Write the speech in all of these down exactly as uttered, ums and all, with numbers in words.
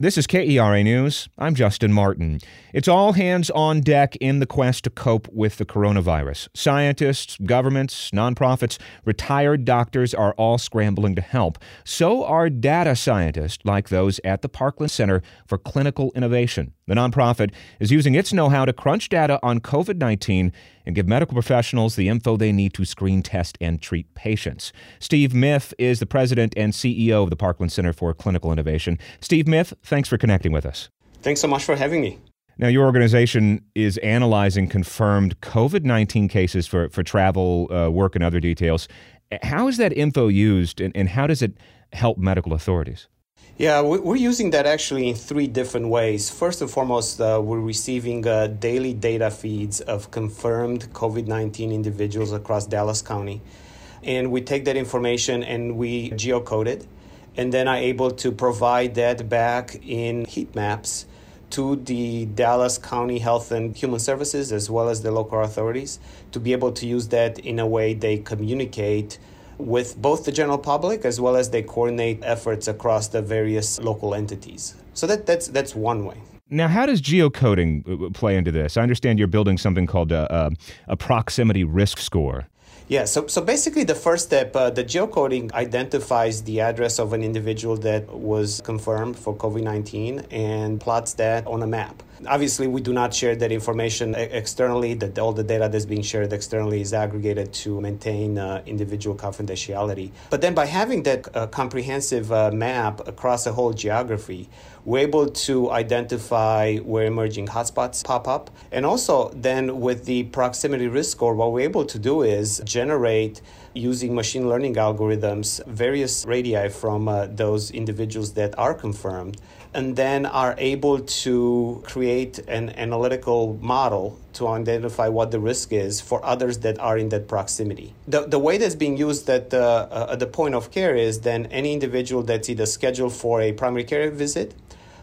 This is K E R A News. I'm Justin Martin. It's all hands on deck in the quest to cope with the coronavirus. Scientists, governments, nonprofits, retired doctors are all scrambling to help. So are data scientists like those at the Parkland Center for Clinical Innovation. The nonprofit is using its know-how to crunch data on covid nineteen and give medical professionals the info they need to screen, test, and treat patients. Steve Miff is the president and C E O of the Parkland Center for Clinical Innovation. Steve Miff, thanks for connecting with us. Thanks so much for having me. Now, your organization is analyzing confirmed covid nineteen cases for, for travel, uh, work, and other details. How is that info used, and, and how does it help medical authorities? Yeah, we're using that actually in three different ways. First and foremost, uh, we're receiving uh, daily data feeds of confirmed covid nineteen individuals across Dallas County. And we take that information and we geocode it, and then are able to provide that back in heat maps to the Dallas County Health and Human Services as well as the local authorities to be able to use that in a way they communicate with both the general public as well as they coordinate efforts across the various local entities. So that, that's that's one way. Now, how does geocoding play into this? I understand you're building something called a, a, a proximity risk score. Yeah, so so basically the first step, uh, the geocoding identifies the address of an individual that was confirmed for covid nineteen and plots that on a map. Obviously, we do not share that information externally. That all the data that's being shared externally is aggregated to maintain uh, individual confidentiality. But then by having that uh, comprehensive uh, map across a whole geography, we're able to identify where emerging hotspots pop up. And also then with the proximity risk score, what we're able to do is generate, using machine learning algorithms, various radii from uh, those individuals that are confirmed, and then are able to create an analytical model to identify what the risk is for others that are in that proximity. The, the way that's being used at the, uh, at the point of care is then any individual that's either scheduled for a primary care visit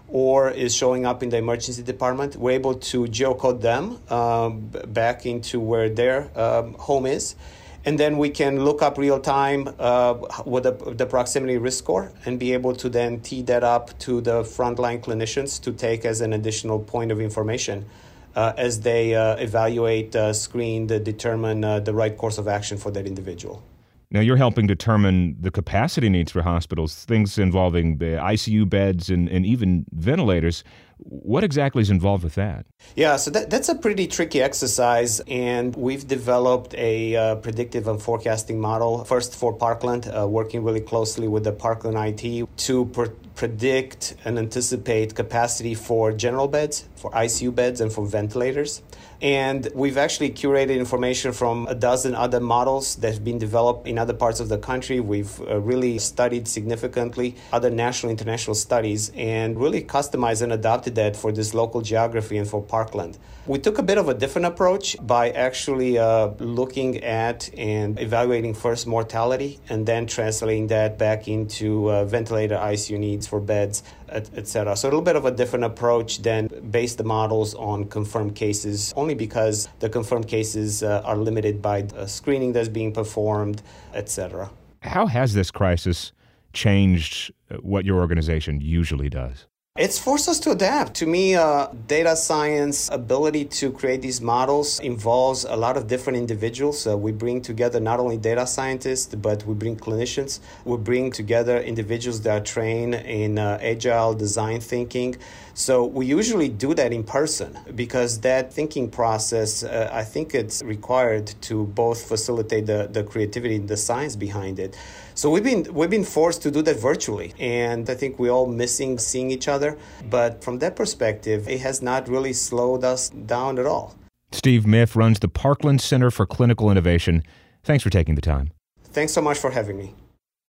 or is showing up in the emergency department, we're able to geocode them um, back into where their um, home is. And then we can look up real time uh, with the, the proximity risk score and be able to then tee that up to the frontline clinicians to take as an additional point of information uh, as they uh, evaluate, uh, screen, uh, determine uh, the right course of action for that individual. Now, you're helping determine the capacity needs for hospitals, things involving the I C U beds and, and even ventilators. What exactly is involved with that? Yeah, so that, that's a pretty tricky exercise, and we've developed a uh, predictive and forecasting model, first for Parkland, uh, working really closely with the Parkland I T to pr- predict and anticipate capacity for general beds, for I C U beds, and for ventilators. And we've actually curated information from a dozen other models that have been developed in other parts of the country. We've uh, really studied significantly other national, international studies and really customized and adapted that for this local geography and for Parkland. We took a bit of a different approach by actually uh, looking at and evaluating first mortality and then translating that back into uh, ventilator I C U needs for beds, et cetera. So a little bit of a different approach than base the models on confirmed cases, only because the confirmed cases uh, are limited by the screening that's being performed, et cetera. How has this crisis changed what your organization usually does? It's forced us to adapt. To me, uh, data science ability to create these models involves a lot of different individuals. Uh, we bring together not only data scientists, but we bring clinicians. We bring together individuals that are trained in uh, agile design thinking. So we usually do that in person because that thinking process, uh, I think it's required to both facilitate the, the creativity and the science behind it. So we've been we've been forced to do that virtually, and I think we're all missing seeing each other. But from that perspective, it has not really slowed us down at all. Steve Miff runs the Parkland Center for Clinical Innovation. Thanks for taking the time. Thanks so much for having me.